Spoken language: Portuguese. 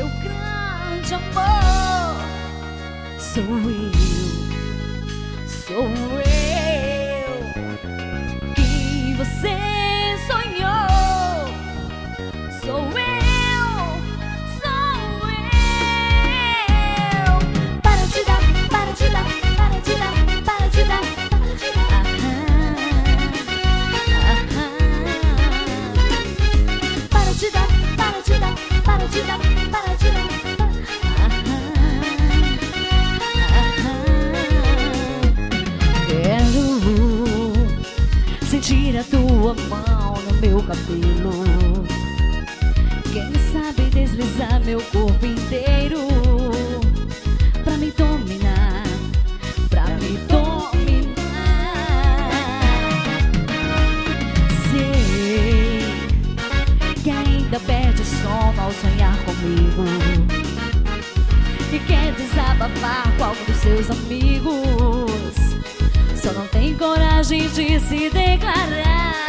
grande amor. Sou eu que você sonhou. Sou eu. Para de dar, para de dar, para de dar, para de dar, para de dar. Para de dar, para de dar, para de dar, para de dar. Quero sentir a tua mão no meu cabelo. Quem sabe deslizar meu corpo inteiro pra me dominar, pra me dominar. Sei que ainda perde o sono ao sonhar comigo e quer desabafar com algum dos seus amigos, só não tem coragem de se declarar.